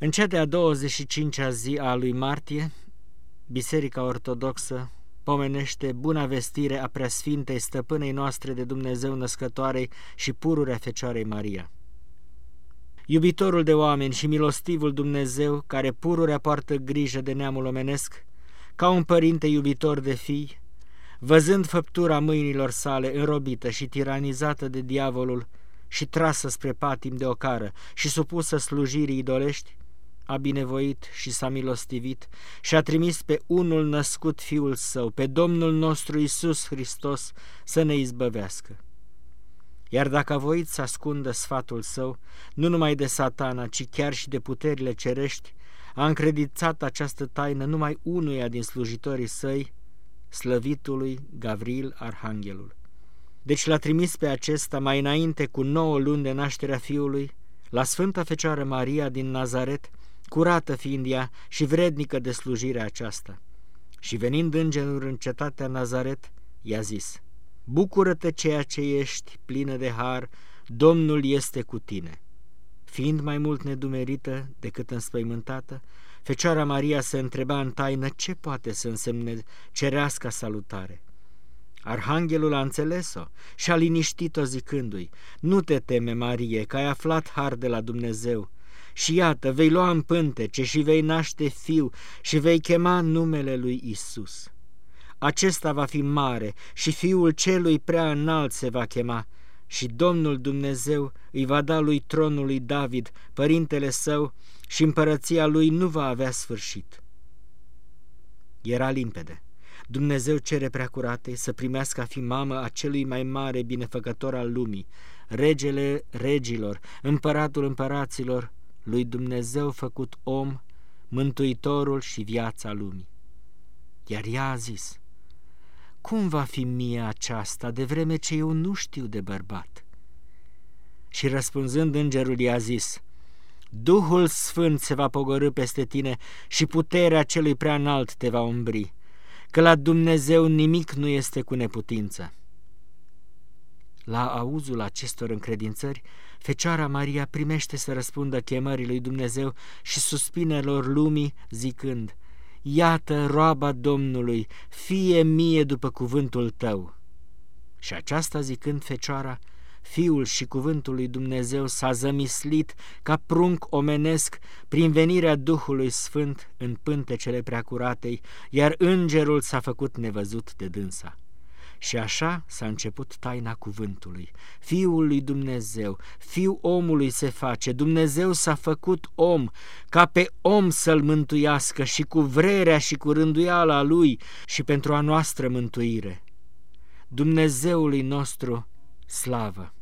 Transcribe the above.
În cea de-a 25-a zi a lui martie, Biserica Ortodoxă pomenește buna vestire a Preasfintei Stăpânei noastre de Dumnezeu Născătoarei și pururea Fecioarei Maria. Iubitorul de oameni și milostivul Dumnezeu, care pururea poartă grijă de neamul omenesc, ca un părinte iubitor de fii, văzând făptura mâinilor sale înrobită și tiranizată de diavolul și trasă spre patim de ocară și supusă slujirii idolești, a binevoit și s-a milostivit și a trimis pe unul născut Fiul Său, pe Domnul nostru Iisus Hristos, să ne izbăvească. Iar dacă a voit să ascundă sfatul Său, nu numai de Satana, ci chiar și de puterile cerești, a încredințat această taină numai unuia din slujitorii Săi, slăvitului Gavril Arhanghelul. Deci l-a trimis pe acesta mai înainte cu 9 luni de nașterea Fiului, la Sfânta Fecioară Maria din Nazaret, curată fiind ea și vrednică de slujirea aceasta. Și venind îngerul în cetatea Nazaret, i-a zis: Bucură-te ceea ce ești, plină de har, Domnul este cu tine. Fiind mai mult nedumerită decât înspăimântată, Fecioara Maria se întreba în taină ce poate să însemne cereasca salutare. Arhanghelul a înțeles-o și a liniștit-o zicându-i: Nu te teme, Marie, că ai aflat har de la Dumnezeu. Și iată, vei lua în pântece și vei naște fiu și vei chema numele lui Isus. Acesta va fi mare și Fiul celui prea înalt se va chema și Domnul Dumnezeu îi va da lui tronul lui David, părintele său, și împărăția lui nu va avea sfârșit. Era limpede. Dumnezeu cere Preacuratei să primească a fi mamă a celui mai mare binefăcător al lumii, regele regilor, împăratul împăraților, lui Dumnezeu făcut om, mântuitorul și viața lumii. Iar ea a zis: Cum va fi mie aceasta, de vreme ce eu nu știu de bărbat? Și răspunzând, îngerul i-a zis: Duhul Sfânt se va pogorî peste tine și puterea celui prea înalt te va umbri, că la Dumnezeu nimic nu este cu neputință. La auzul acestor încredințări, Fecioara Maria primește să răspundă chemării lui Dumnezeu și suspinelor lumii, zicând: Iată roaba Domnului, fie mie după cuvântul tău. Și aceasta zicând Fecioara, Fiul și cuvântul lui Dumnezeu s-a zămislit ca prunc omenesc prin venirea Duhului Sfânt în pântecele Preacuratei, iar îngerul s-a făcut nevăzut de dânsa. Și așa s-a început taina cuvântului. Fiul lui Dumnezeu, Fiul omului se face, Dumnezeu s-a făcut om, ca pe om să-l mântuiască și cu vrerea și cu rânduiala lui și pentru a noastră mântuire. Dumnezeului nostru, slavă!